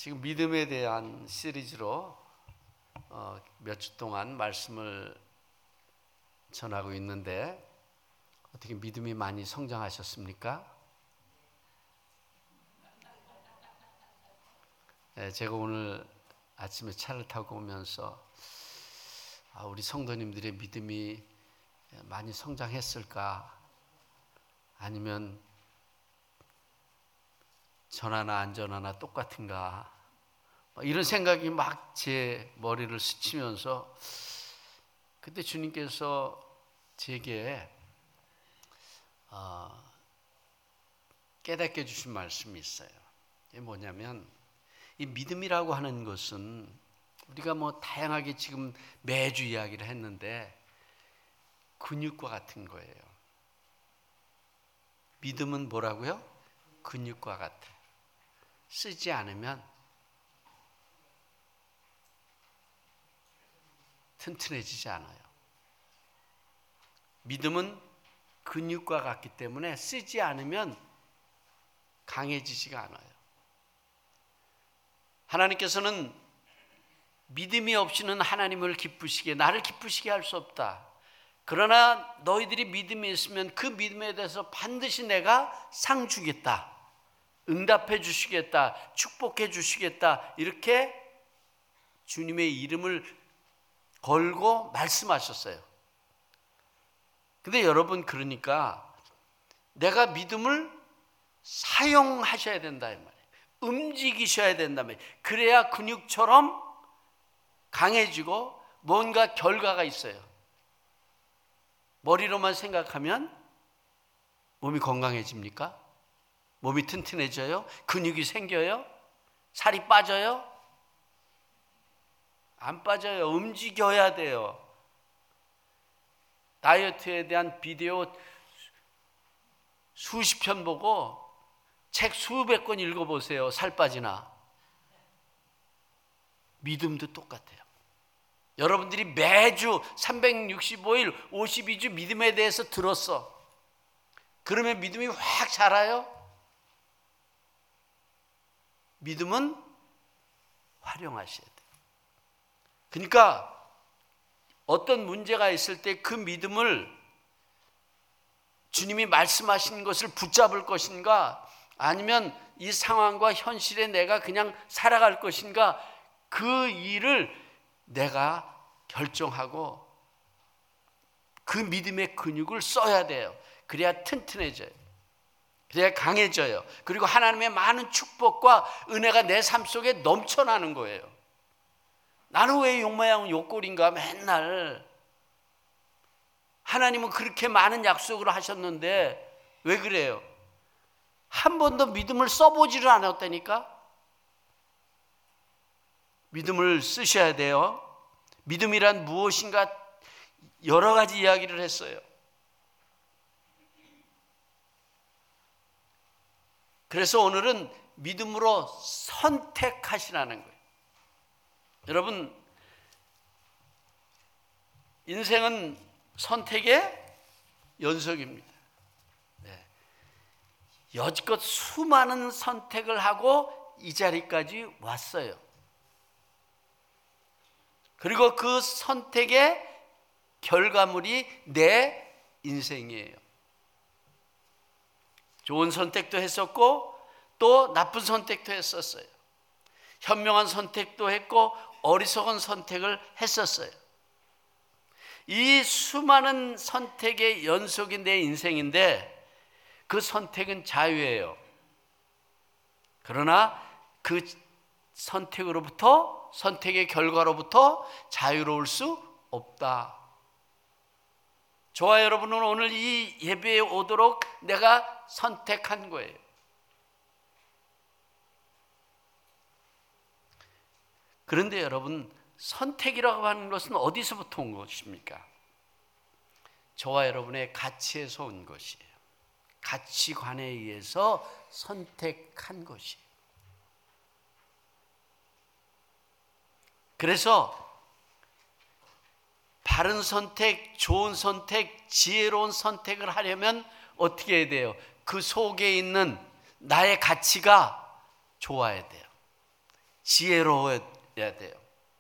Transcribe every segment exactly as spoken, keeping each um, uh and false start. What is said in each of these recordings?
지금 믿음에 대한 시리즈로 어, 몇 주 동안 말씀을 전하고 있는데 어떻게 믿음이 많이 성장하셨습니까? 네, 제가 오늘 아침에 차를 타고 오면서 아, 우리 성도님들의 믿음이 많이 성장했을까? 아니면 전하나 안 전하나 똑같은가? 이런 생각이 막 제 머리를 스치면서 그때 주님께서 제게 어, 깨닫게 해주신 말씀이 있어요. 이게 뭐냐면 이 믿음이라고 하는 것은 우리가 뭐 다양하게 지금 매주 이야기를 했는데 근육과 같은 거예요. 믿음은 뭐라고요? 근육과 같아. 쓰지 않으면 튼튼해지지 않아요. 믿음은 근육과 같기 때문에 쓰지 않으면 강해지지가 않아요. 하나님께서는 믿음이 없이는 하나님을 기쁘시게, 나를 기쁘시게 할 수 없다. 그러나 너희들이 믿음이 있으면 그 믿음에 대해서 반드시 내가 상 주겠다. 응답해 주시겠다. 축복해 주시겠다. 이렇게 주님의 이름을 걸고 말씀하셨어요. 근데 여러분, 그러니까 내가 믿음을 사용하셔야 된다 이 말이에요. 움직이셔야 된다 말이에요. 그래야 근육처럼 강해지고 뭔가 결과가 있어요. 머리로만 생각하면 몸이 건강해집니까? 몸이 튼튼해져요? 근육이 생겨요? 살이 빠져요? 안 빠져요. 움직여야 돼요. 다이어트에 대한 비디오 수십 편 보고 책 수백 권 읽어보세요. 살 빠지나. 믿음도 똑같아요. 여러분들이 매주 삼백육십오 일 오십이 주 믿음에 대해서 들었어. 그러면 믿음이 확 자라요? 믿음은 활용하셔야 돼요. 그러니까 어떤 문제가 있을 때 그 믿음을 주님이 말씀하신 것을 붙잡을 것인가, 아니면 이 상황과 현실에 내가 그냥 살아갈 것인가, 그 일을 내가 결정하고 그 믿음의 근육을 써야 돼요. 그래야 튼튼해져요. 그래야 강해져요. 그리고 하나님의 많은 축복과 은혜가 내 삶 속에 넘쳐나는 거예요. 나는 왜 욕모양 욕골인가 맨날. 하나님은 그렇게 많은 약속을 하셨는데 왜 그래요? 한 번도 믿음을 써보지를 않았다니까. 믿음을 쓰셔야 돼요. 믿음이란 무엇인가 여러 가지 이야기를 했어요. 그래서 오늘은 믿음으로 선택하시라는 거예요. 여러분, 인생은 선택의 연속입니다. 네. 여지껏 수많은 선택을 하고 이 자리까지 왔어요. 그리고 그 선택의 결과물이 내 인생이에요. 좋은 선택도 했었고 또 나쁜 선택도 했었어요. 현명한 선택도 했고 어리석은 선택을 했었어요. 이 수많은 선택의 연속이 내 인생인데 그 선택은 자유예요. 그러나 그 선택으로부터, 선택의 결과로부터 자유로울 수 없다. 저와 여러분은 오늘 이 예배에 오도록 내가 선택한 거예요. 그런데 여러분, 선택이라고 하는 것은 어디서부터 온 것입니까? 저와 여러분의 가치에서 온 것이에요. 가치관에 의해서 선택한 것이에요. 그래서 바른 선택, 좋은 선택, 지혜로운 선택을 하려면 어떻게 해야 돼요? 그 속에 있는 나의 가치가 좋아야 돼요. 지혜로워야 돼요.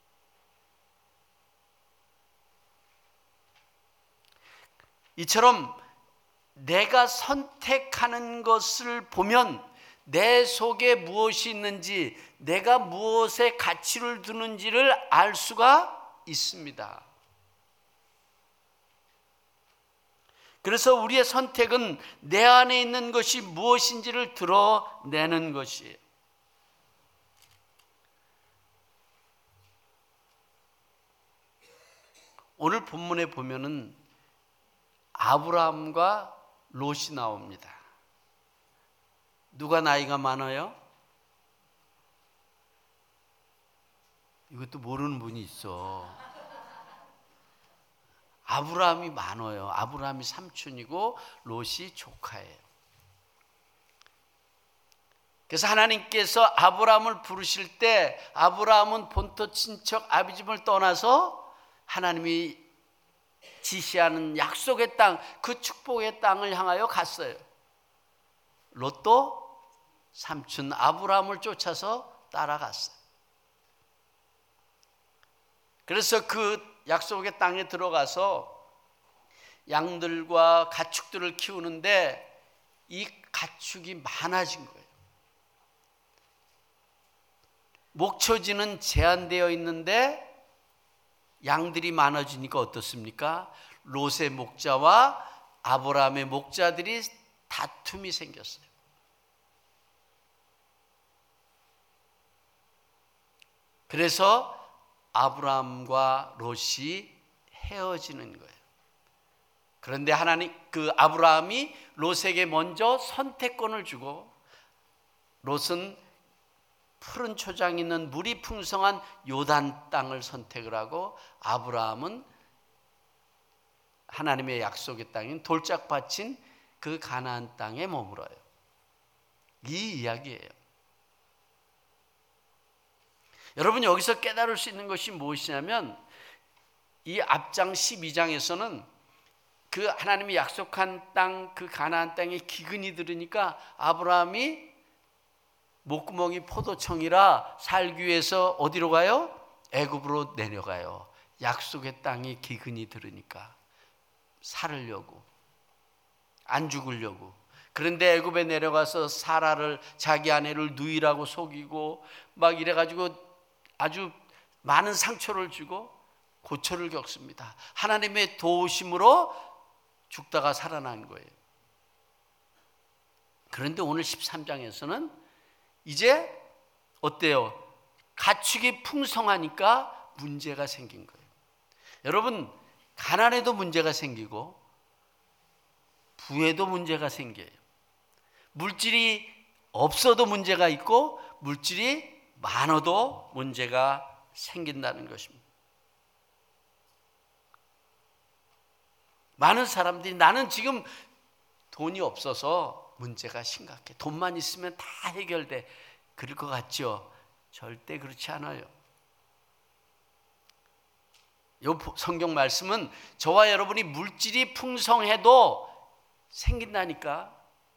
이처럼 내가 선택하는 것을 보면 내 속에 무엇이 있는지, 내가 무엇에 가치를 두는지를 알 수가 있습니다. 그래서 우리의 선택은 내 안에 있는 것이 무엇인지를 드러내는 것이에요. 오늘 본문에 보면은 아브라함과 롯이 나옵니다. 누가 나이가 많아요? 이것도 모르는 분이 있어. 아브라함이 많아요. 아브라함이 삼촌이고 롯이 조카예요. 그래서 하나님께서 아브라함을 부르실 때 아브라함은 본토 친척 아비집을 떠나서 하나님이 지시하는 약속의 땅, 그 축복의 땅을 향하여 갔어요. 롯도 삼촌 아브라함을 쫓아서 따라갔어요. 그래서 그 약속의 땅에 들어가서 양들과 가축들을 키우는데 이 가축이 많아진 거예요. 목초지는 제한되어 있는데 양들이 많아지니까 어떻습니까? 롯의 목자와 아브라함의 목자들이 다툼이 생겼어요. 그래서 아브라함과 롯이 헤어지는 거예요. 그런데 하나님, 그 아브라함이 롯에게 먼저 선택권을 주고 롯은 푸른 초장 있는 물이 풍성한 요단 땅을 선택을 하고 아브라함은 하나님의 약속의 땅인 돌짝밭인 그 가나안 땅에 머물어요. 이 이야기예요. 여러분, 여기서 깨달을 수 있는 것이 무엇이냐면 이 앞장 십이 장에서는 그 하나님이 약속한 땅, 그 가나안 땅에 기근이 들으니까 아브라함이 목구멍이 포도청이라 살기 위해서 어디로 가요? 애굽으로 내려가요. 약속의 땅에 기근이 들으니까 살으려고, 안 죽으려고. 그런데 애굽에 내려가서 사라를, 자기 아내를 누이라고 속이고 막 이래가지고 아주 많은 상처를 주고 고초를 겪습니다. 하나님의 도우심으로 죽다가 살아난 거예요. 그런데 오늘 십삼 장에서는 이제 어때요? 가축이 풍성하니까 문제가 생긴 거예요. 여러분, 가난에도 문제가 생기고 부에도 문제가 생겨요. 물질이 없어도 문제가 있고 물질이 많아도 문제가 생긴다는 것입니다. 많은 사람들이 나는 지금 돈이 없어서 문제가 심각해. 돈만 있으면 다 해결돼. 그럴 것 같죠? 절대 그렇지 않아요. 이 성경 말씀은 저와 여러분이 물질이 풍성해도 생긴다니까.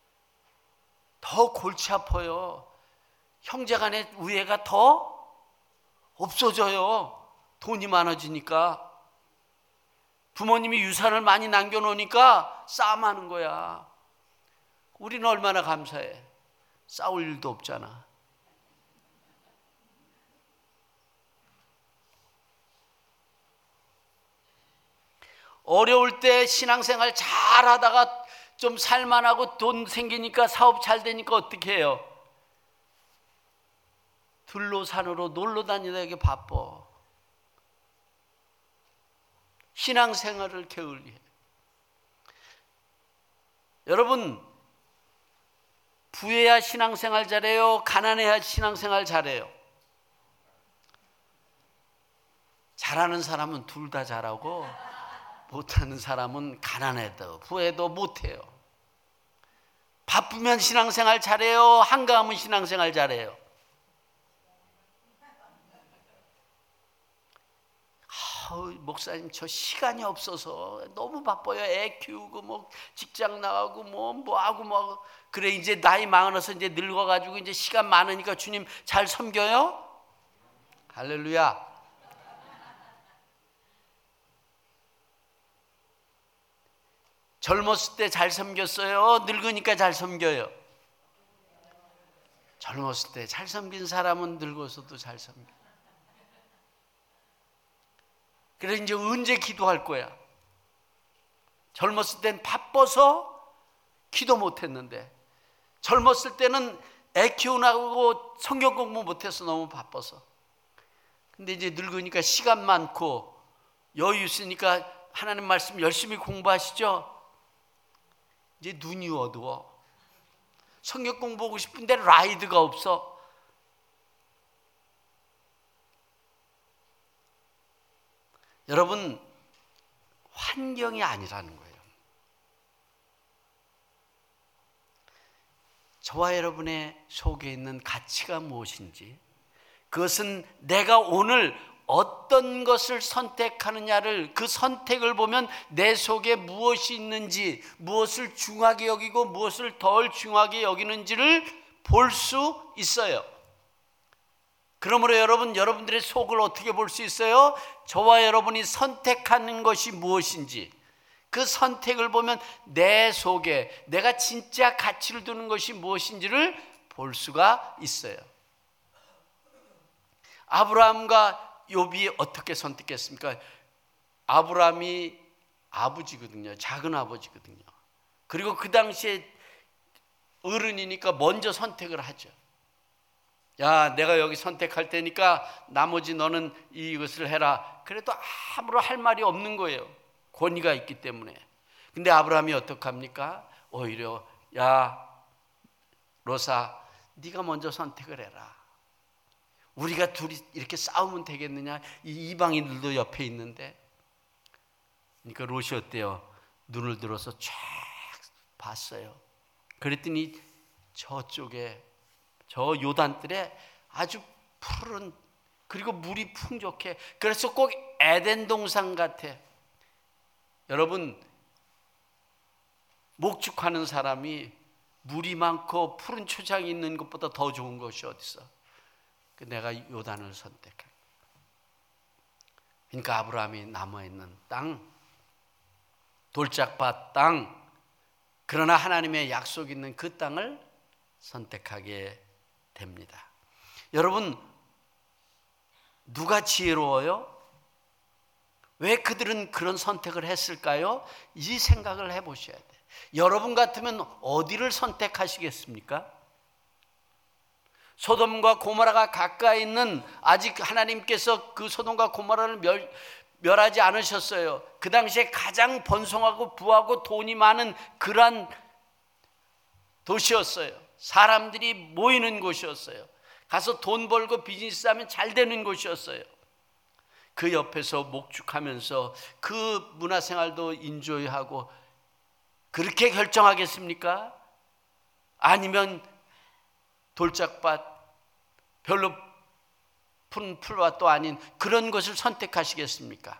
더 골치 아파요. 형제간의 우애가 더 없어져요. 돈이 많아지니까. 부모님이 유산을 많이 남겨놓으니까 싸움하는 거야. 우리는 얼마나 감사해. 싸울 일도 없잖아. 어려울 때 신앙생활 잘 하다가 좀 살만하고 돈 생기니까 사업 잘 되니까 어떻게 해요? 들로 산으로 놀러 다니다가 바빠. 신앙생활을 게을리해. 여러분, 부해야 신앙생활 잘해요? 가난해야 신앙생활 잘해요? 잘하는 사람은 둘 다 잘하고 못하는 사람은 가난해도 부해도 못해요. 바쁘면 신앙생활 잘해요? 한가하면 신앙생활 잘해요? 아우, 목사님 저 시간이 없어서 너무 바빠요. 애 키우고 뭐 직장 나가고 뭐 뭐하고 뭐. 그래 이제 나이 많아서 이제 늙어가지고 이제 시간 많으니까 주님 잘 섬겨요? 할렐루야. 젊었을 때 잘 섬겼어요? 늙으니까 잘 섬겨요? 젊었을 때 잘 섬긴 사람은 늙어서도 잘 섬겨. 그래서 이제 언제 기도할 거야? 젊었을 땐 바빠서 기도 못했는데, 젊었을 때는 애 키우느라고 성경 공부 못해서 너무 바빠서. 근데 이제 늙으니까 시간 많고 여유 있으니까 하나님 말씀 열심히 공부하시죠? 이제 눈이 어두워. 성경 공부하고 싶은데 라이드가 없어. 여러분, 환경이 아니라는 거예요. 저와 여러분의 속에 있는 가치가 무엇인지, 그것은 내가 오늘 어떤 것을 선택하느냐를, 그 선택을 보면 내 속에 무엇이 있는지, 무엇을 중하게 여기고 무엇을 덜 중하게 여기는지를 볼 수 있어요. 그러므로 여러분, 여러분들의 속을 어떻게 볼 수 있어요? 저와 여러분이 선택하는 것이 무엇인지, 그 선택을 보면 내 속에 내가 진짜 가치를 두는 것이 무엇인지를 볼 수가 있어요. 아브라함과 욥이 어떻게 선택했습니까? 아브라함이 아버지거든요. 작은 아버지거든요. 그리고 그 당시에 어른이니까 먼저 선택을 하죠. 야, 내가 여기 선택할 테니까 나머지 너는 이것을 해라. 그래도 아무런 할 말이 없는 거예요. 권위가 있기 때문에. 근데 아브라함이 어떡합니까? 오히려, 야 로사, 네가 먼저 선택을 해라. 우리가 둘이 이렇게 싸우면 되겠느냐? 이 이방인들도 옆에 있는데. 그러니까 롯이 어때요? 눈을 들어서 쫙 봤어요. 그랬더니 저쪽에, 저 요단들에 아주 푸른, 그리고 물이 풍족해. 그래서 꼭 에덴 동산 같아. 여러분, 목축하는 사람이 물이 많고 푸른 초장이 있는 것보다 더 좋은 것이 어디 있어? 내가 요단을 선택해. 그러니까 아브라함이 남아있는 땅, 돌짝밭 땅, 그러나 하나님의 약속이 있는 그 땅을 선택하게 됩니다. 여러분, 누가 지혜로워요? 왜 그들은 그런 선택을 했을까요? 이 생각을 해보셔야 돼요. 여러분 같으면 어디를 선택하시겠습니까? 소돔과 고모라가 가까이 있는, 아직 하나님께서 그 소돔과 고모라를 멸, 멸하지 않으셨어요. 그 당시에 가장 번성하고 부하고 돈이 많은 그러한 도시였어요. 사람들이 모이는 곳이었어요. 가서 돈 벌고 비즈니스 하면 잘 되는 곳이었어요. 그 옆에서 목축하면서 그 문화생활도 인조이하고 그렇게 결정하겠습니까? 아니면 돌짝밭, 별로 푸른 풀밭도 아닌 그런 것을 선택하시겠습니까?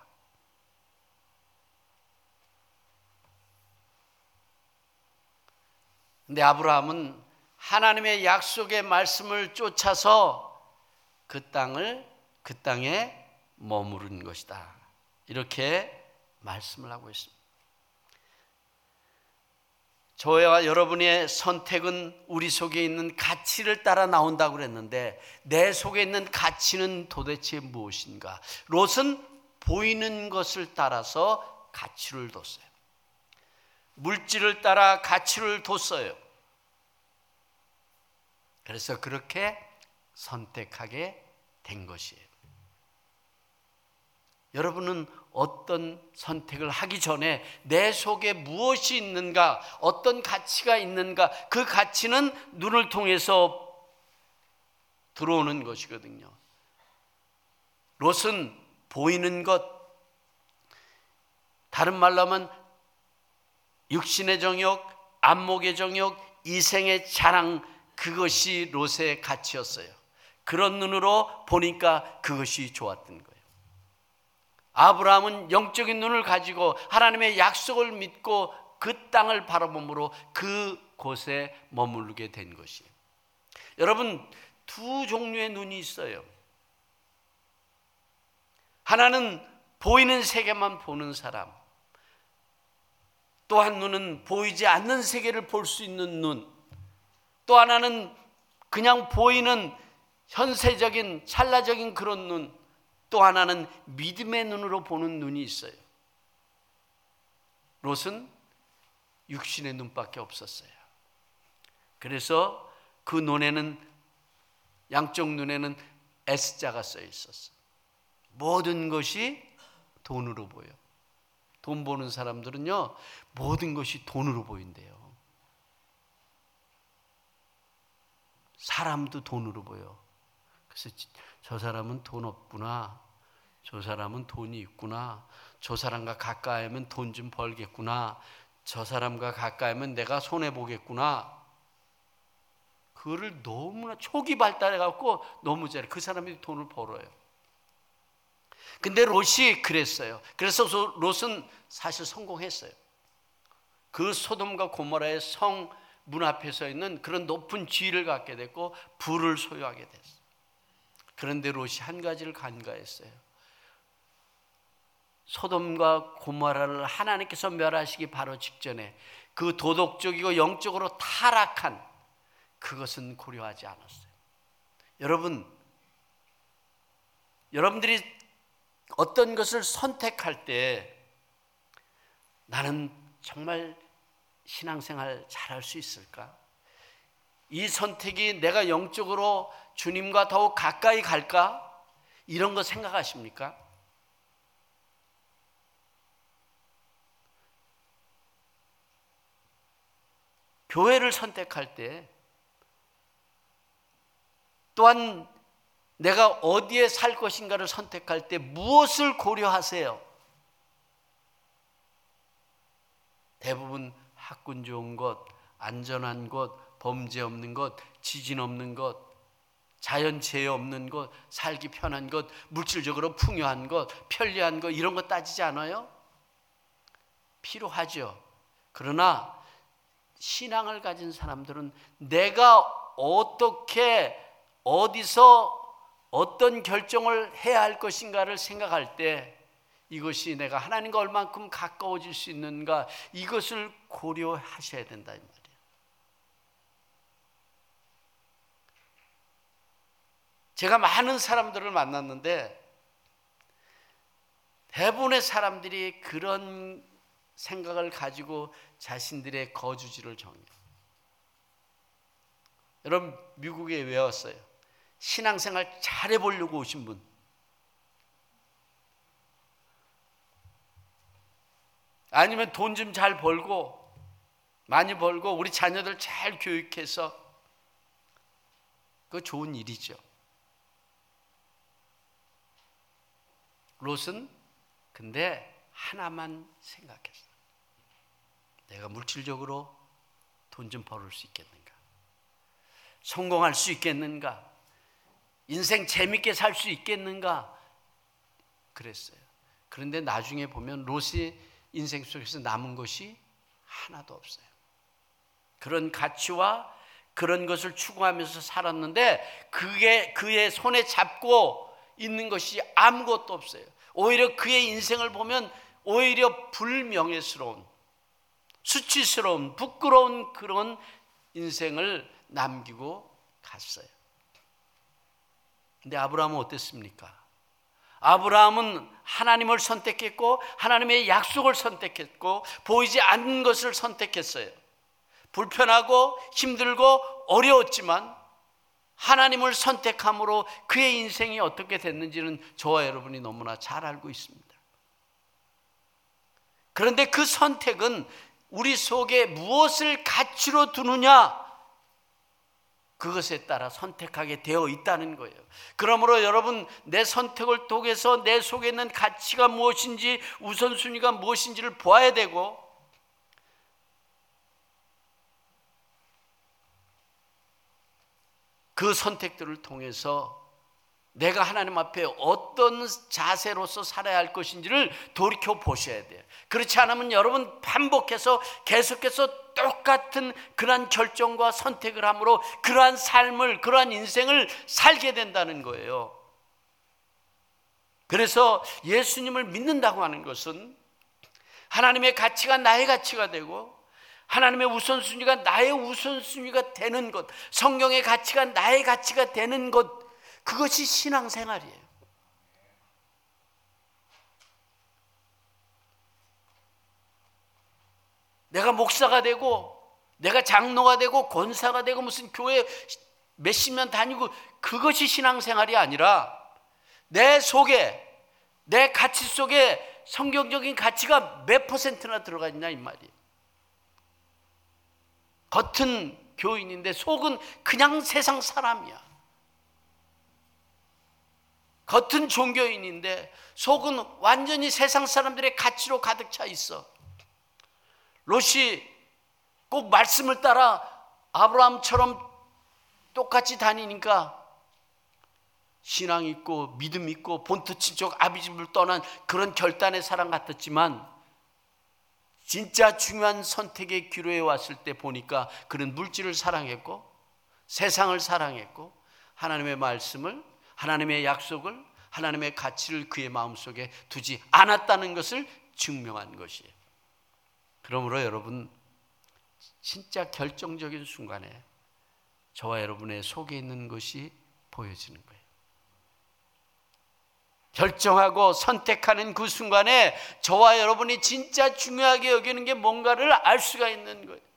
근데 아브라함은 하나님의 약속의 말씀을 쫓아서 그 땅을, 그 땅에 머무른 것이다. 이렇게 말씀을 하고 있습니다. 저와 여러분의 선택은 우리 속에 있는 가치를 따라 나온다고 그랬는데, 내 속에 있는 가치는 도대체 무엇인가? 롯은 보이는 것을 따라서 가치를 뒀어요. 물질을 따라 가치를 뒀어요. 그래서 그렇게 선택하게 된 것이에요. 여러분은 어떤 선택을 하기 전에 내 속에 무엇이 있는가, 어떤 가치가 있는가, 그 가치는 눈을 통해서 들어오는 것이거든요. 롯은 보이는 것, 다른 말로 하면 육신의 정욕, 안목의 정욕, 이생의 자랑, 그것이 롯의 가치였어요. 그런 눈으로 보니까 그것이 좋았던 거예요. 아브라함은 영적인 눈을 가지고 하나님의 약속을 믿고 그 땅을 바라봄으로 그곳에 머무르게 된 것이에요. 여러분, 두 종류의 눈이 있어요. 하나는 보이는 세계만 보는 사람, 또 한 눈은 보이지 않는 세계를 볼 수 있는 눈, 또 하나는 그냥 보이는 현세적인 찰나적인 그런 눈, 또 하나는 믿음의 눈으로 보는 눈이 있어요. 롯은 육신의 눈밖에 없었어요. 그래서 그 눈에는, 양쪽 눈에는 S자가 써 있었어. 모든 것이 돈으로 보여. 돈 버는 사람들은요, 모든 것이 돈으로 보인대요. 사람도 돈으로 보여. 그래서 저 사람은 돈 없구나, 저 사람은 돈이 있구나, 저 사람과 가까이 하면 돈 좀 벌겠구나, 저 사람과 가까이 하면 내가 손해보겠구나. 그거를 너무나 초기 발달해갖고 너무 잘해. 그 사람이 돈을 벌어요. 근데 롯이 그랬어요. 그래서 롯은 사실 성공했어요. 그 소돔과 고모라의 성 문 앞에 서 있는 그런 높은 지위를 갖게 됐고 부를 소유하게 됐어요. 그런데 롯이 한 가지를 간과했어요. 소돔과 고모라를 하나님께서 멸하시기 바로 직전에 그 도덕적이고 영적으로 타락한 그것은 고려하지 않았어요. 여러분, 여러분들이 어떤 것을 선택할 때 나는 정말 신앙생활 잘할 수 있을까? 이 선택이 내가 영적으로 주님과 더욱 가까이 갈까? 이런 거 생각하십니까? 교회를 선택할 때, 또한 내가 어디에 살 것인가를 선택할 때 무엇을 고려하세요? 대부분 학군 좋은 곳, 안전한 곳, 범죄 없는 곳, 지진 없는 곳, 자연재해 없는 곳, 살기 편한 곳, 물질적으로 풍요한 곳, 편리한 곳, 이런 거 따지지 않아요? 필요하죠. 그러나 신앙을 가진 사람들은 내가 어떻게, 어디서 어떤 결정을 해야 할 것인가를 생각할 때 이것이 내가 하나님과 얼만큼 가까워질 수 있는가, 이것을 고려하셔야 된다 이 말이에요. 제가 많은 사람들을 만났는데 대부분의 사람들이 그런 생각을 가지고 자신들의 거주지를 정해요. 여러분, 미국에 왜 왔어요? 신앙생활 잘해보려고 오신 분, 아니면 돈 좀 잘 벌고 많이 벌고 우리 자녀들 잘 교육해서, 그거 좋은 일이죠. 롯은 근데 하나만 생각했어요. 내가 물질적으로 돈 좀 벌을 수 있겠는가? 성공할 수 있겠는가? 인생 재밌게 살 수 있겠는가? 그랬어요. 그런데 나중에 보면 롯이 인생 속에서 남은 것이 하나도 없어요. 그런 가치와 그런 것을 추구하면서 살았는데 그게 그의 손에 잡고 있는 것이 아무것도 없어요. 오히려 그의 인생을 보면 오히려 불명예스러운, 수치스러운, 부끄러운 그런 인생을 남기고 갔어요. 근데 아브라함은 어땠습니까? 아브라함은 하나님을 선택했고 하나님의 약속을 선택했고 보이지 않는 것을 선택했어요. 불편하고 힘들고 어려웠지만 하나님을 선택함으로 그의 인생이 어떻게 됐는지는 저와 여러분이 너무나 잘 알고 있습니다. 그런데 그 선택은 우리 속에 무엇을 가치로 두느냐, 그것에 따라 선택하게 되어 있다는 거예요. 그러므로 여러분, 내 선택을 통해서 내 속에 있는 가치가 무엇인지, 우선순위가 무엇인지를 보아야 되고, 그 선택들을 통해서 내가 하나님 앞에 어떤 자세로서 살아야 할 것인지를 돌이켜 보셔야 돼요. 그렇지 않으면 여러분 반복해서 계속해서 똑같은 그러한 결정과 선택을 함으로 그러한 삶을, 그러한 인생을 살게 된다는 거예요. 그래서 예수님을 믿는다고 하는 것은 하나님의 가치가 나의 가치가 되고 하나님의 우선순위가 나의 우선순위가 되는 것, 성경의 가치가 나의 가치가 되는 것, 그것이 신앙생활이에요. 내가 목사가 되고 내가 장로가 되고 권사가 되고 무슨 교회 몇십 년 다니고 그것이 신앙생활이 아니라 내 속에, 내 가치 속에 성경적인 가치가 몇 퍼센트나 들어가 있냐 이 말이에요. 겉은 교인인데 속은 그냥 세상 사람이야. 겉은 종교인인데 속은 완전히 세상 사람들의 가치로 가득 차 있어. 롯이 꼭 말씀을 따라 아브라함처럼 똑같이 다니니까 신앙 있고 믿음 있고 본토 친척 아비집을 떠난 그런 결단의 사람 같았지만 진짜 중요한 선택의 기로에 왔을 때 보니까 그는 물질을 사랑했고 세상을 사랑했고 하나님의 말씀을, 하나님의 약속을, 하나님의 가치를 그의 마음속에 두지 않았다는 것을 증명한 것이에요. 그러므로 여러분, 진짜 결정적인 순간에 저와 여러분의 속에 있는 것이 보여지는 거예요. 결정하고 선택하는 그 순간에 저와 여러분이 진짜 중요하게 여기는 게 뭔가를 알 수가 있는 거예요.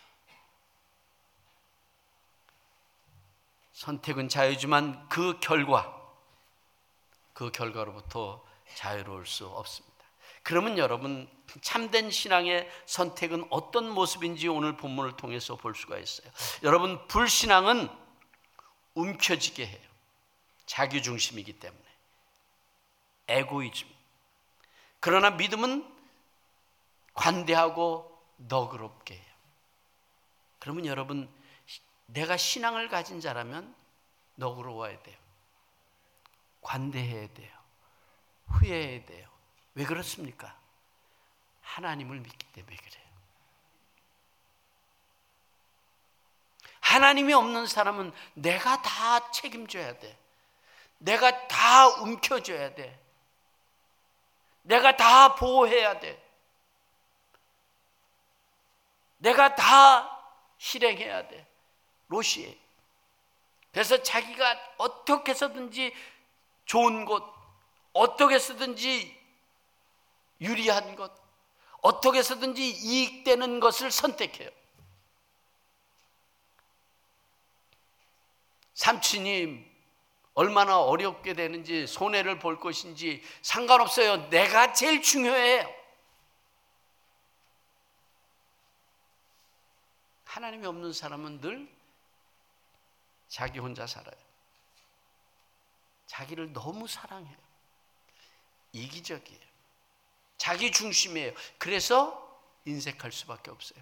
선택은 자유지만 그 결과, 그 결과로부터 자유로울 수 없습니다. 그러면 여러분, 참된 신앙의 선택은 어떤 모습인지 오늘 본문을 통해서 볼 수가 있어요. 여러분, 불신앙은 움켜쥐게 해요. 자기중심이기 때문에. 에고이즘. 그러나 믿음은 관대하고 너그럽게 해요. 그러면 여러분, 내가 신앙을 가진 자라면 너그러워야 돼요. 관대해야 돼요. 후회해야 돼요. 왜 그렇습니까? 하나님을 믿기 때문에 그래요. 하나님이 없는 사람은 내가 다 책임져야 돼. 내가 다 움켜줘야 돼. 내가 다 보호해야 돼. 내가 다 실행해야 돼. 롯이. 그래서 자기가 어떻게 해서든지 좋은 곳, 어떻게 해서든지 유리한 것, 어떻게 해서든지 이익되는 것을 선택해요. 삼촌이 얼마나 어렵게 되는지, 손해를 볼 것인지 상관없어요. 내가 제일 중요해요. 하나님이 없는 사람은 늘 자기 혼자 살아요. 자기를 너무 사랑해요. 이기적이에요. 자기 중심이에요. 그래서 인색할 수밖에 없어요.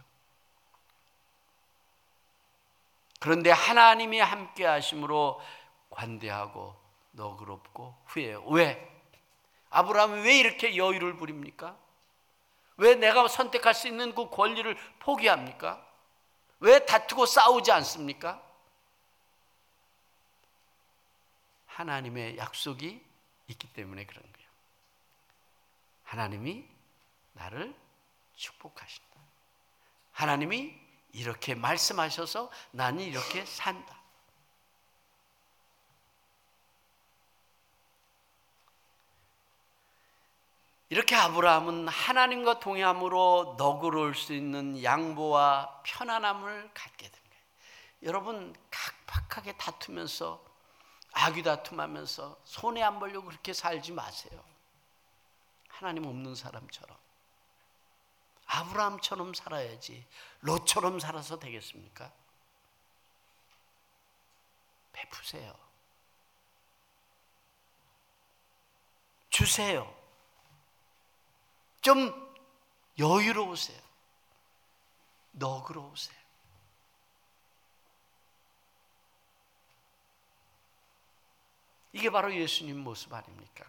그런데 하나님이 함께 하심으로 관대하고 너그럽고 후회해요. 왜? 아브라함이 왜 이렇게 여유를 부립니까? 왜 내가 선택할 수 있는 그 권리를 포기합니까? 왜 다투고 싸우지 않습니까? 하나님의 약속이 있기 때문에 그런 거예요. 하나님이 나를 축복하신다. 하나님이 이렇게 말씀하셔서 나는 이렇게 산다. 이렇게 아브라함은 하나님과 동행함으로 너그러울 수 있는 양보와 편안함을 갖게 된 거예요. 여러분, 각박하게 다투면서 아귀다툼하면서 손해 안 보려고 그렇게 살지 마세요. 하나님 없는 사람처럼, 아브라함처럼 살아야지 롯처럼 살아서 되겠습니까? 베푸세요. 주세요. 좀 여유로우세요. 너그러우세요. 이게 바로 예수님 모습 아닙니까?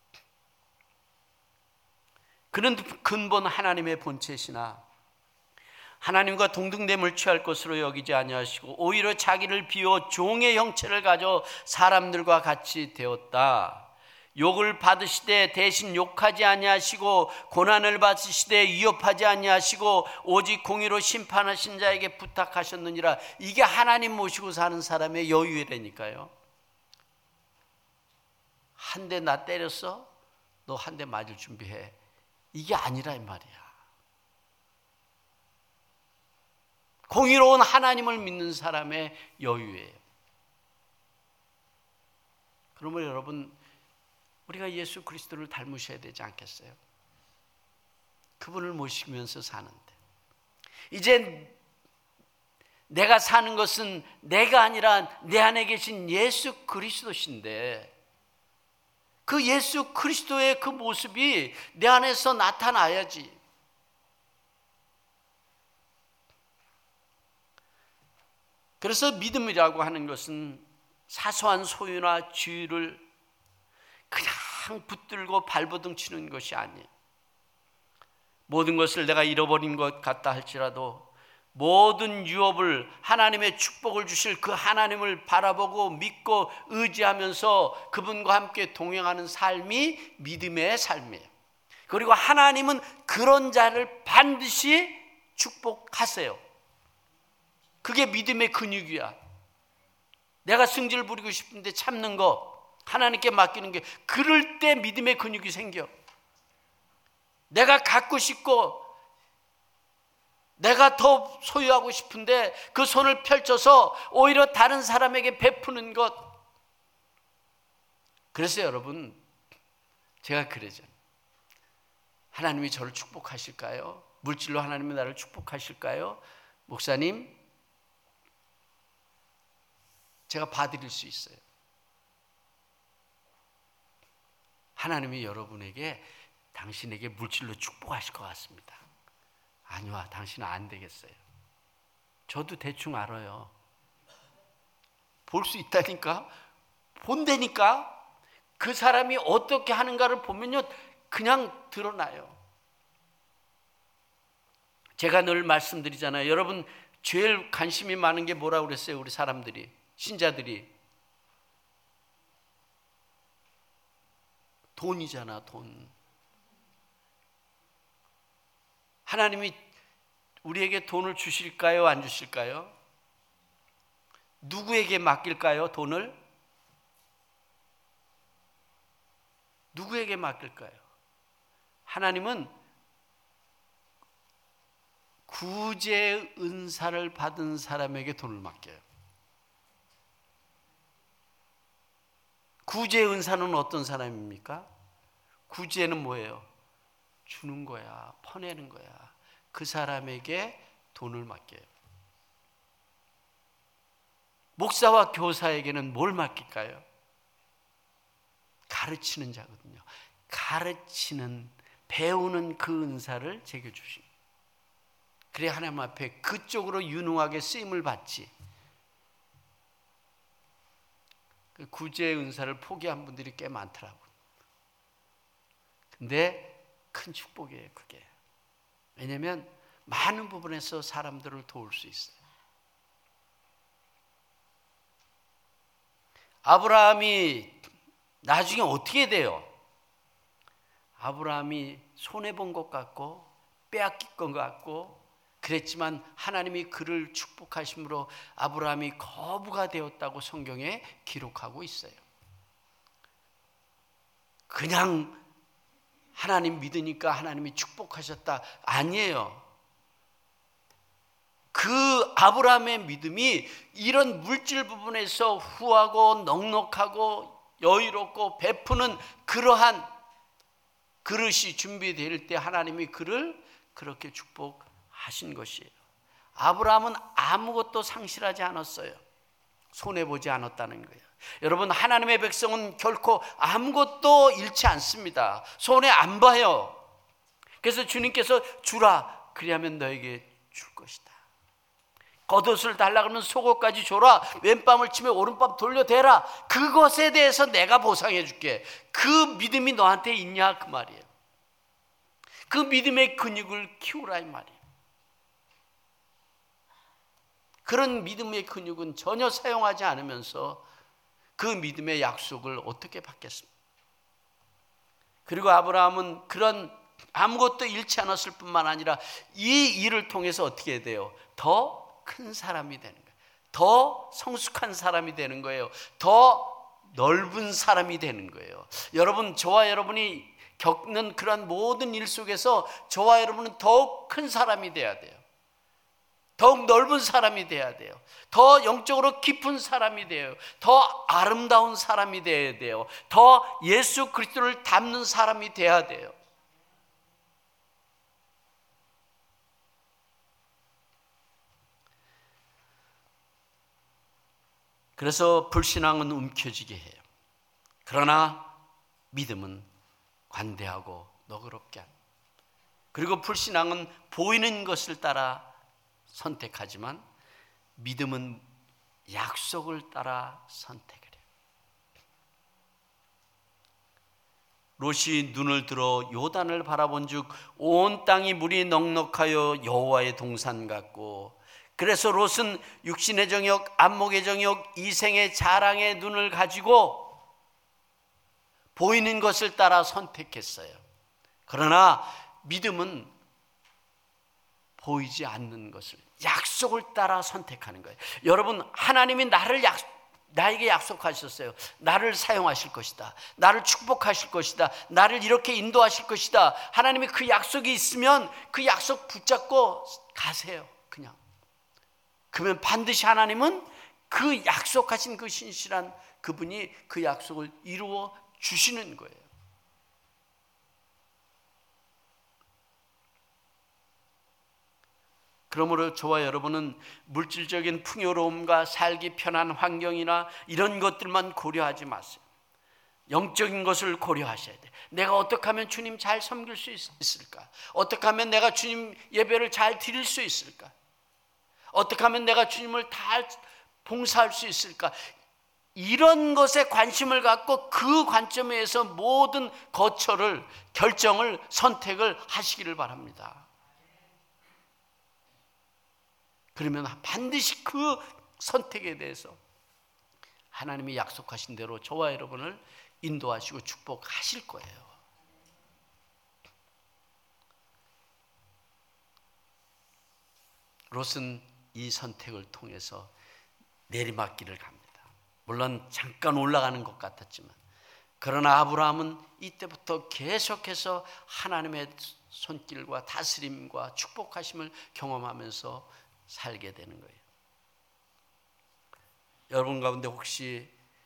그는 근본 하나님의 본체시나 하나님과 동등됨을 취할 것으로 여기지 아니하시고 오히려 자기를 비워 종의 형체를 가져 사람들과 같이 되었다. 욕을 받으시되 대신 욕하지 아니하시고 고난을 받으시되 위협하지 아니하시고 오직 공의로 심판하신 자에게 부탁하셨느니라. 이게 하나님 모시고 사는 사람의 여유라니까요. 한 대 나 때렸어? 너 한 대 맞을 준비해. 이게 아니라 이 말이야. 공의로운 하나님을 믿는 사람의 여유예요. 그러면 여러분, 우리가 예수 그리스도를 닮으셔야 되지 않겠어요? 그분을 모시면서 사는데 이제 내가 사는 것은 내가 아니라 내 안에 계신 예수 그리스도신데 그 예수 그리스도의 그 모습이 내 안에서 나타나야지. 그래서 믿음이라고 하는 것은 사소한 소유나 주의를 그냥 붙들고 발버둥 치는 것이 아니에요. 모든 것을 내가 잃어버린 것 같다 할지라도 모든 유업을 하나님의 축복을 주실 그 하나님을 바라보고 믿고 의지하면서 그분과 함께 동행하는 삶이 믿음의 삶이에요. 그리고 하나님은 그런 자를 반드시 축복하세요. 그게 믿음의 근육이야. 내가 승질 부리고 싶은데 참는 거, 하나님께 맡기는 게, 그럴 때 믿음의 근육이 생겨. 내가 갖고 싶고 내가 더 소유하고 싶은데 그 손을 펼쳐서 오히려 다른 사람에게 베푸는 것. 그래서 여러분, 제가 그러죠. 하나님이 저를 축복하실까요? 물질로 하나님이 나를 축복하실까요? 목사님, 제가 봐드릴 수 있어요. 하나님이 여러분에게, 당신에게 물질로 축복하실 것 같습니다. 아니요, 당신은 안 되겠어요. 저도 대충 알아요. 볼 수 있다니까, 본다니까. 그 사람이 어떻게 하는가를 보면요, 그냥 드러나요. 제가 늘 말씀드리잖아요. 여러분, 제일 관심이 많은 게 뭐라고 그랬어요? 우리 사람들이, 신자들이. 돈이잖아, 돈. 하나님이 우리에게 돈을 주실까요? 안 주실까요? 누구에게 맡길까요? 돈을? 누구에게 맡길까요? 하나님은 구제 은사를 받은 사람에게 돈을 맡겨요. 구제 은사는 어떤 사람입니까? 구제는 뭐예요? 주는 거야, 퍼내는 거야. 그 사람에게 돈을 맡겨요. 목사와 교사에게는 뭘 맡길까요? 가르치는 자거든요. 가르치는, 배우는 그 은사를 제게 주십니다. 그래야 하나님 앞에 그쪽으로 유능하게 쓰임을 받지. 그 구제의 은사를 포기한 분들이 꽤 많더라고요. 근데 큰 축복이에요, 그게. 왜냐하면 많은 부분에서 사람들을 도울 수 있어요. 아브라함이 나중에 어떻게 돼요? 아브라함이 손해본 것 같고 빼앗긴 것 같고 그랬지만 하나님이 그를 축복하심으로 아브라함이 거부가 되었다고 성경에 기록하고 있어요. 그냥 하나님 믿으니까 하나님이 축복하셨다, 아니에요. 그 아브라함의 믿음이 이런 물질 부분에서 후하고 넉넉하고 여유롭고 베푸는 그러한 그릇이 준비될 때 하나님이 그를 그렇게 축복하신 것이에요. 아브라함은 아무것도 상실하지 않았어요. 손해보지 않았다는 거예요. 여러분, 하나님의 백성은 결코 아무것도 잃지 않습니다. 손해 안 봐요. 그래서 주님께서 주라, 그리하면 너에게 줄 것이다. 겉옷을 달라 그러면 속옷까지 줘라. 왼밤을 치며 오른밤 돌려대라. 그것에 대해서 내가 보상해 줄게. 그 믿음이 너한테 있냐, 그 말이에요. 그 믿음의 근육을 키우라, 이 말이에요. 그런 믿음의 근육은 전혀 사용하지 않으면서 그 믿음의 약속을 어떻게 받겠습니까? 그리고 아브라함은 그런 아무것도 잃지 않았을 뿐만 아니라 이 일을 통해서 어떻게 돼요? 더 큰 사람이 되는 거예요. 더 성숙한 사람이 되는 거예요. 더 넓은 사람이 되는 거예요. 여러분, 저와 여러분이 겪는 그런 모든 일 속에서 저와 여러분은 더욱 큰 사람이 돼야 돼요. 더욱 넓은 사람이 돼야 돼요. 더 영적으로 깊은 사람이 돼요. 더 아름다운 사람이 돼야 돼요. 더 예수 그리스도를 닮는 사람이 돼야 돼요. 그래서 불신앙은 움켜쥐게 해요. 그러나 믿음은 관대하고 너그럽게 합니다. 그리고 불신앙은 보이는 것을 따라 선택하지만 믿음은 약속을 따라 선택을 해요. 롯이 눈을 들어 요단을 바라본즉 온 땅이 물이 넉넉하여 여호와의 동산 같고, 그래서 롯은 육신의 정욕, 안목의 정욕, 이생의 자랑의 눈을 가지고 보이는 것을 따라 선택했어요. 그러나 믿음은 보이지 않는 것을, 약속을 따라 선택하는 거예요. 여러분, 하나님이 나를 약, 나에게 약속하셨어요. 나를 사용하실 것이다. 나를 축복하실 것이다. 나를 이렇게 인도하실 것이다. 하나님이 그 약속이 있으면 그 약속 붙잡고 가세요. 그냥. 그러면 반드시 하나님은 그 약속하신 그 신실한 그분이 그 약속을 이루어 주시는 거예요. 그러므로 저와 여러분은 물질적인 풍요로움과 살기 편한 환경이나 이런 것들만 고려하지 마세요. 영적인 것을 고려하셔야 돼요. 내가 어떻게 하면 주님 잘 섬길 수 있을까? 어떻게 하면 내가 주님 예배를 잘 드릴 수 있을까? 어떻게 하면 내가 주님을 다 봉사할 수 있을까? 이런 것에 관심을 갖고 그 관점에서 모든 거처를, 결정을, 선택을 하시기를 바랍니다. 그러면 반드시 그 선택에 대해서 하나님이 약속하신 대로 저와 여러분을 인도하시고 축복하실 거예요. 롯은 이 선택을 통해서 내리막길을 갑니다. 물론 잠깐 올라가는 것 같았지만, 그러나 아브라함은 이때부터 계속해서 하나님의 손길과 다스림과 축복하심을 경험하면서 살게 되는 거예요. 여러분 가운데 혹시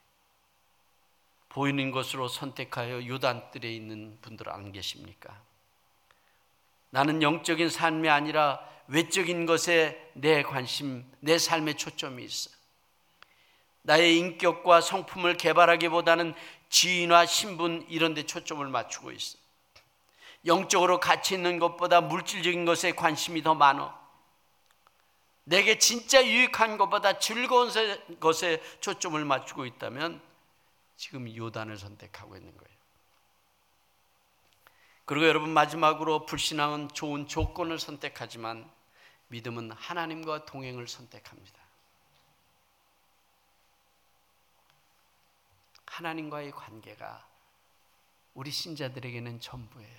보이는 것으로 선택하여 요단뜰에 있는 분들 안 계십니까? 나는 영적인 삶이 아니라 외적인 것에 내 관심, 내 삶의 초점이 있어. 나의 인격과 성품을 개발하기보다는 지위나 신분 이런 데 초점을 맞추고 있어. 영적으로 가치 있는 것보다 물질적인 것에 관심이 더 많아. 내게 진짜 유익한 것보다 즐거운 것에 초점을 맞추고 있다면 지금 요단을 선택하고 있는 거예요. 그리고 여러분, 마지막으로 불신앙은 좋은 조건을 선택하지만 믿음은 하나님과 동행을 선택합니다. 하나님과의 관계가 우리 신자들에게는 전부예요.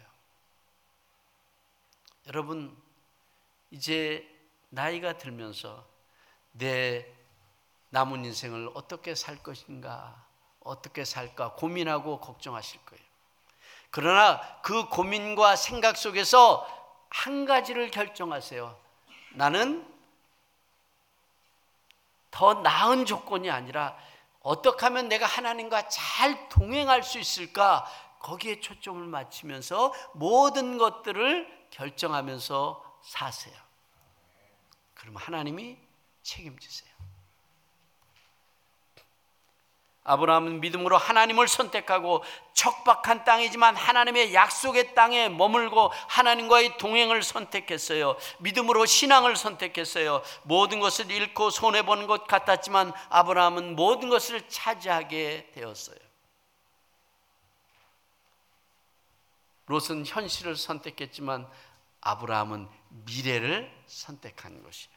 여러분, 이제 나이가 들면서 내 남은 인생을 어떻게 살 것인가, 어떻게 살까 고민하고 걱정하실 거예요. 그러나 그 고민과 생각 속에서 한 가지를 결정하세요. 나는 더 나은 조건이 아니라 어떻게 하면 내가 하나님과 잘 동행할 수 있을까, 거기에 초점을 맞추면서 모든 것들을 결정하면서 사세요. 그럼 하나님이 책임지세요. 아브라함은 믿음으로 하나님을 선택하고 척박한 땅이지만 하나님의 약속의 땅에 머물고 하나님과의 동행을 선택했어요. 믿음으로 신앙을 선택했어요. 모든 것을 잃고 손해보는 것 같았지만 아브라함은 모든 것을 차지하게 되었어요. 롯은 현실을 선택했지만 아브라함은 미래를 선택한 것이에요.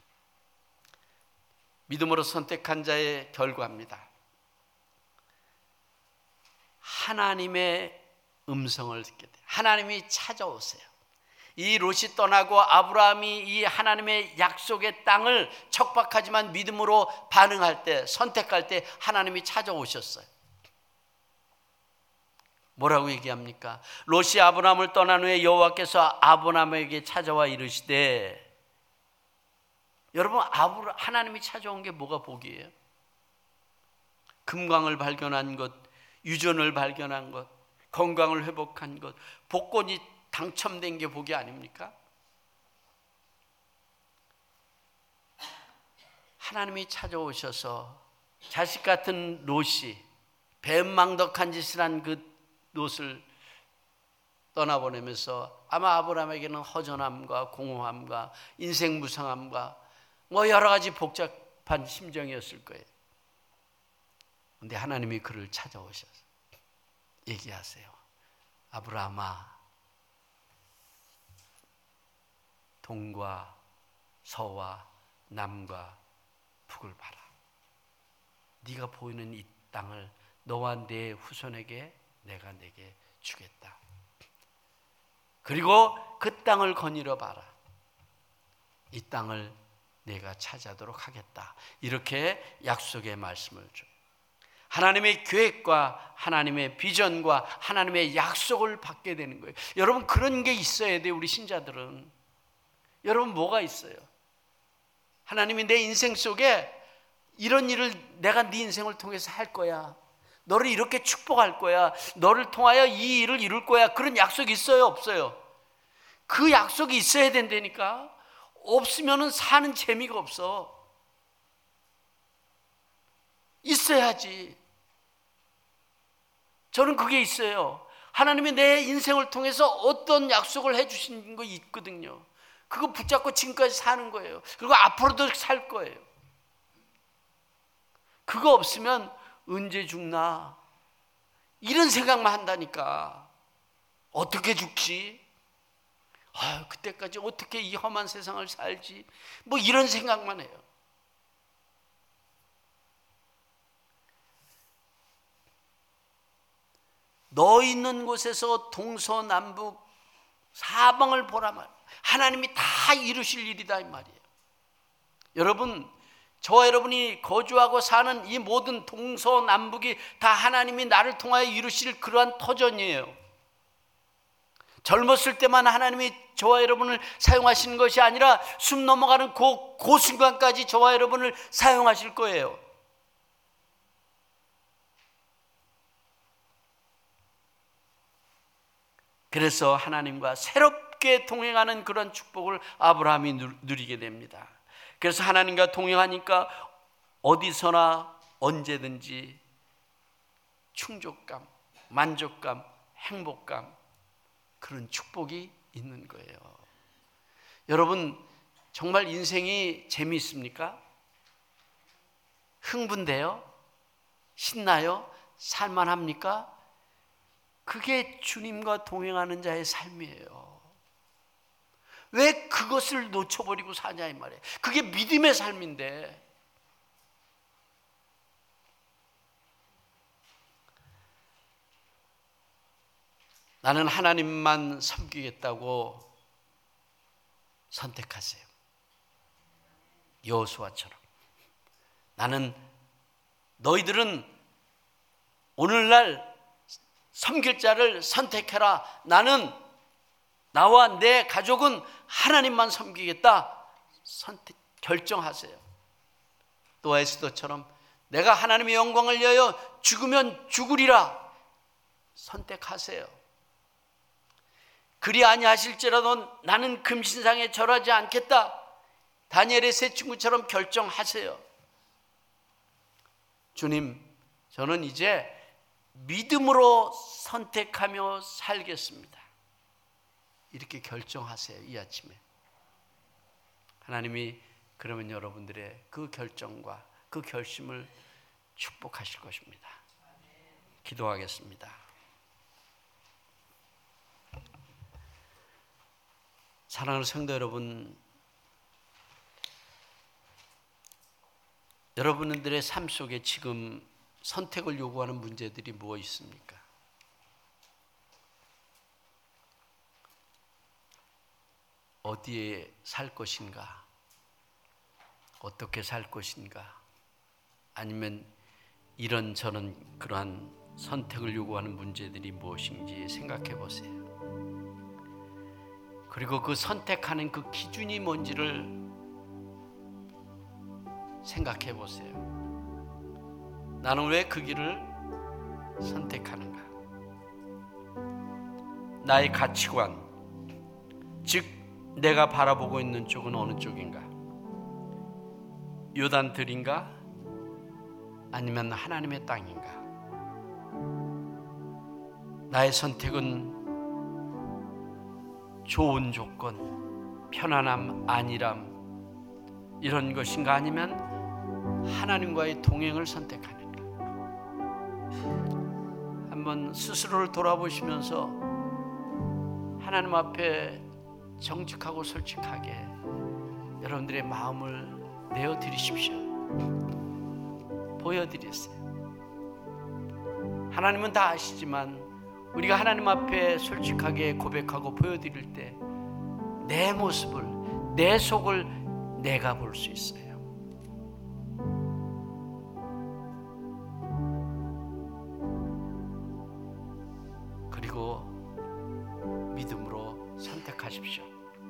믿음으로 선택한 자의 결과입니다. 하나님의 음성을 듣게 돼요. 하나님이 찾아오세요. 이 롯이 떠나고 아브라함이 이 하나님의 약속의 땅을 척박하지만 믿음으로 반응할 때, 선택할 때 하나님이 찾아오셨어요. 뭐라고 얘기합니까? 롯이 아브라함을 떠난 후에 여호와께서 아브라함에게 찾아와 이르시되, 여러분, 아브라, 하나님이 찾아온 게 뭐가 복이에요? 금광을 발견한 것, 유전을 발견한 것, 건강을 회복한 것, 복권이 당첨된 게 복이 아닙니까? 하나님이 찾아오셔서 자식 같은 롯이 배은망덕한 짓을 한 그 롯을 떠나보내면서 아마 아브라함에게는 허전함과 공허함과 인생 무상함과 뭐 여러 가지 복잡한 심정이었을 거예요. 그런데 하나님이 그를 찾아오셔서 얘기하세요. 아브라함아, 동과 서와 남과 북을 봐라. 네가 보이는 이 땅을 너와 네 후손에게 내가 내게 주겠다. 그리고 그 땅을 거닐어 봐라. 이 땅을 내가 차지하도록 하겠다. 이렇게 약속의 말씀을 줘요. 하나님의 계획과 하나님의 비전과 하나님의 약속을 받게 되는 거예요. 여러분, 그런 게 있어야 돼요. 우리 신자들은. 여러분, 뭐가 있어요? 하나님이 내 인생 속에 이런 일을 내가 네 인생을 통해서 할 거야. 너를 이렇게 축복할 거야. 너를 통하여 이 일을 이룰 거야. 그런 약속이 있어요, 없어요? 그 약속이 있어야 된다니까. 없으면 사는 재미가 없어. 있어야지. 저는 그게 있어요. 하나님이 내 인생을 통해서 어떤 약속을 해주신 거 있거든요. 그거 붙잡고 지금까지 사는 거예요. 그리고 앞으로도 살 거예요. 그거 없으면 언제 죽나 이런 생각만 한다니까. 어떻게 죽지? 아유, 그때까지 어떻게 이 험한 세상을 살지? 뭐 이런 생각만 해요. 너 있는 곳에서 동서남북 사방을 보라 말. 하나님이 다 이루실 일이다 이 말이에요. 여러분, 저와 여러분이 거주하고 사는 이 모든 동서남북이 다 하나님이 나를 통하여 이루실 그러한 터전이에요. 젊었을 때만 하나님이 저와 여러분을 사용하시는 것이 아니라 숨 넘어가는 그, 그 순간까지 저와 여러분을 사용하실 거예요. 그래서 하나님과 새롭게 동행하는 그런 축복을 아브라함이 누리게 됩니다. 그래서 하나님과 동행하니까 어디서나 언제든지 충족감, 만족감, 행복감, 그런 축복이 있는 거예요. 여러분, 정말 인생이 재미있습니까? 흥분돼요? 신나요? 살만합니까? 그게 주님과 동행하는 자의 삶이에요. 왜 그것을 놓쳐버리고 사냐 이 말이에요. 그게 믿음의 삶인데. 나는 하나님만 섬기겠다고 선택하세요. 여호수아처럼. 나는, 너희들은 오늘날 섬길 자를 선택해라. 나는, 나와 내 가족은 하나님만 섬기겠다. 선택, 결정하세요. 또 에스더처럼 내가 하나님의 영광을 위하여 죽으면 죽으리라. 선택하세요. 그리 아니하실지라도 나는 금신상에 절하지 않겠다. 다니엘의 세 친구처럼 결정하세요. 주님, 저는 이제 믿음으로 선택하며 살겠습니다. 이렇게 결정하세요. 이 아침에 하나님이 그러면 여러분들의 그 결정과 그 결심을 축복하실 것입니다. 기도하겠습니다. 사랑하는 성도 여러분, 여러분들의 삶 속에 지금 선택을 요구하는 문제들이 무엇 있습니까? 어디에 살 것인가? 어떻게 살 것인가? 아니면 이런저런 그러한 선택을 요구하는 문제들이 무엇인지 생각해 보세요. 그리고 그 선택하는 그 기준이 뭔지를 생각해 보세요. 나는 왜 그 길을 선택하는가? 나의 가치관, 즉 내가 바라보고 있는 쪽은 어느 쪽인가? 요단들인가? 아니면 하나님의 땅인가? 나의 선택은 좋은 조건, 편안함, 안일함 이런 것인가? 아니면 하나님과의 동행을 선택하는가? 한번 스스로를 돌아보시면서 하나님 앞에 정직하고 솔직하게 여러분들의 마음을 내어드리십시오. 보여드렸어요. 하나님은 다 아시지만 우리가 하나님 앞에 솔직하게 고백하고 보여드릴 때 내 모습을, 내 속을 내가 볼 수 있어요. 그리고 믿음으로 선택하십시오.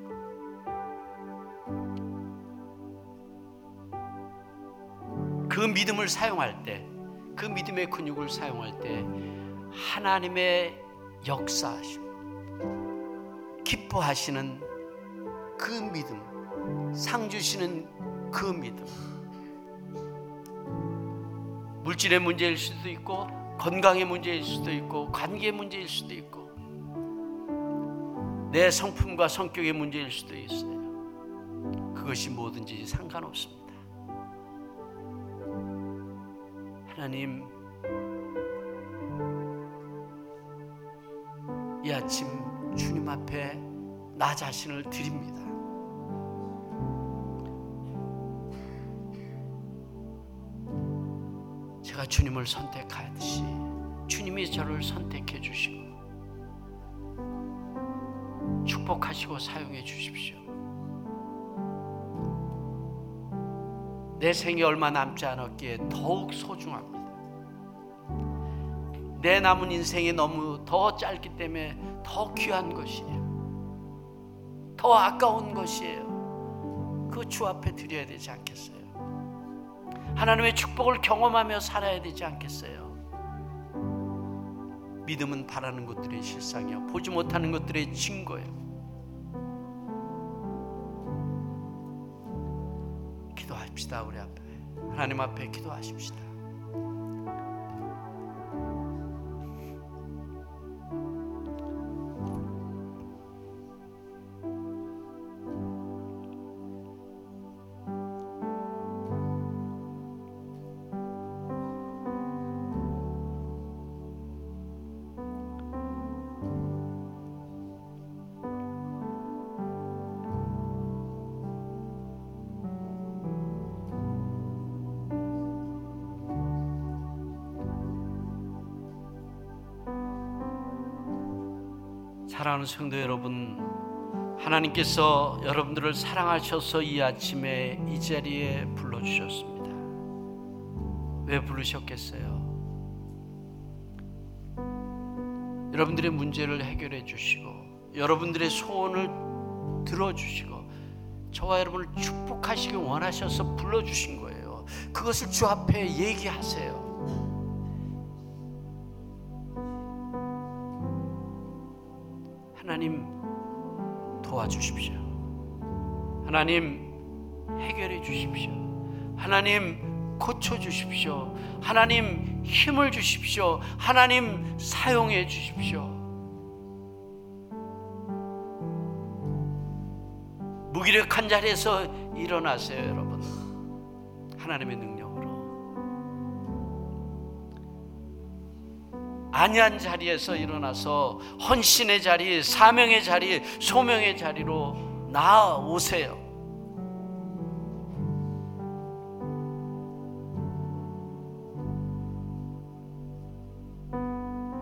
그 믿음을 사용할 때, 그 믿음의 근육을 사용할 때 하나님의 역사하심, 기뻐하시는 그 믿음, 상 주시는 그 믿음, 물질의 문제일 수도 있고 건강의 문제일 수도 있고 관계의 문제일 수도 있고 내 성품과 성격의 문제일 수도 있어요. 그것이 뭐든지 상관없습니다. 하나님, 이 아침 주님 앞에 나 자신을 드립니다. 제가 주님을 선택하듯이 주님이 저를 선택해 주시고 축복하시고 사용해 주십시오. 내 생이 얼마 남지 않았기에 더욱 소중합니다. 내 남은 인생이 너무 더 짧기 때문에 더 귀한 것이에요. 더 아까운 것이에요. 그 주 앞에 드려야 되지 않겠어요? 하나님의 축복을 경험하며 살아야 되지 않겠어요? 믿음은 바라는 것들의 실상이요 보지 못하는 것들의 증거예요. 기도합시다. 우리 앞에 하나님 앞에 기도하십시다. 사랑하는 성도 여러분, 하나님께서 여러분들을 사랑하셔서 이 아침에 이 자리에 불러주셨습니다. 왜 부르셨겠어요? 여러분들의 문제를 해결해 주시고 여러분들의 소원을 들어주시고 저와 여러분을 축복하시기 원하셔서 불러주신 거예요. 그것을 주 앞에 얘기하세요. 하나님 도와주십시오. 하나님 해결해 주십시오. 하나님 고쳐주십시오. 하나님 힘을 주십시오. 하나님 사용해 주십시오. 무기력한 자리에서 일어나세요. 여러분, 하나님의 능력으로. 안이한 자리에서 일어나서 헌신의 자리, 사명의 자리, 소명의 자리로 나아오세요.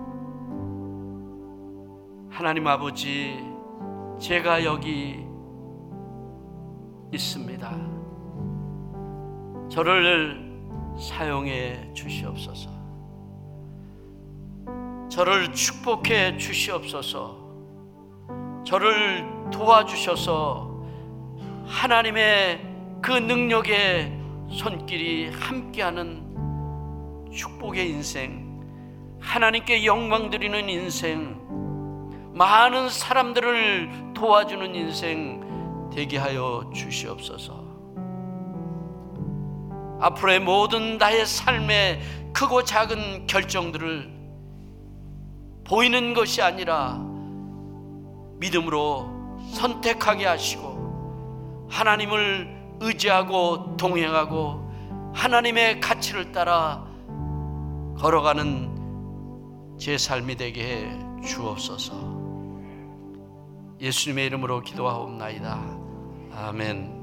하나님 아버지, 제가 여기 있습니다. 저를 사용해 주시옵소서. 저를 축복해 주시옵소서. 저를 도와주셔서 하나님의 그 능력의 손길이 함께하는 축복의 인생, 하나님께 영광 드리는 인생, 많은 사람들을 도와주는 인생 되게 하여 주시옵소서. 앞으로의 모든 나의 삶의 크고 작은 결정들을 보이는 것이 아니라 믿음으로 선택하게 하시고 하나님을 의지하고 동행하고 하나님의 가치를 따라 걸어가는 제 삶이 되게 해 주옵소서. 예수님의 이름으로 기도하옵나이다. 아멘.